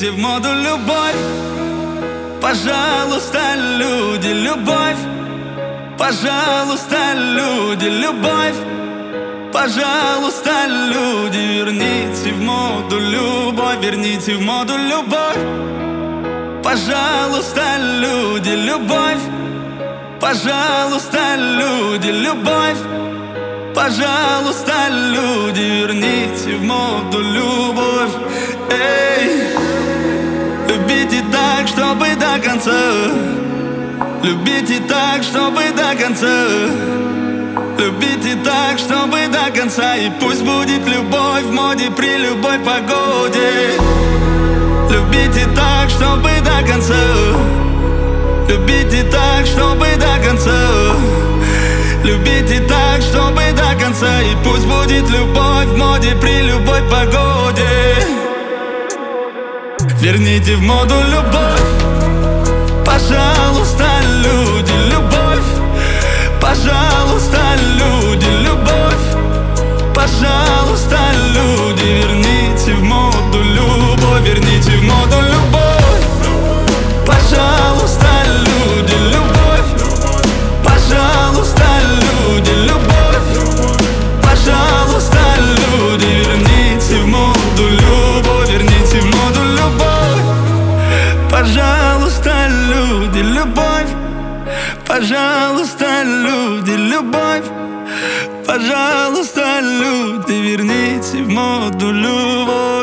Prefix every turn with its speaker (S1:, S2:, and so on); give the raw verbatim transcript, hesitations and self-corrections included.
S1: верните в моду любовь. Пожалуйста, люди, любовь. Пожалуйста, люди, любовь. Пожалуйста, люди, верните в моду любовь. Верните в моду любовь. Пожалуйста, люди, любовь. Пожалуйста, люди, любовь. Пожалуйста, люди, верните в моду любовь. Эй, любите так, чтобы до конца. Любите так, чтобы до конца. Любите так, чтобы до конца. И пусть будет любовь в моде при любой погоде. Любите так, чтобы до конца. Любите так, чтобы до конца. Любите так, чтобы до конца. И пусть будет любовь в моде при любой погоде. Верните в моду любовь. Пожалуйста, люди, любовь. Пожалуйста, люди, любовь. Пожалуйста, люди, верните в моду любовь. Верните в моду любовь. Пожалуйста, люди, любовь. Пожалуйста, люди, любовь. Пожалуйста, люди, верните в моду любовь. Верните в моду любовь. Пожалуйста, люди, любовь. Пожалуйста, люди, любовь. Пожалуйста, люди, верните в моду любовь.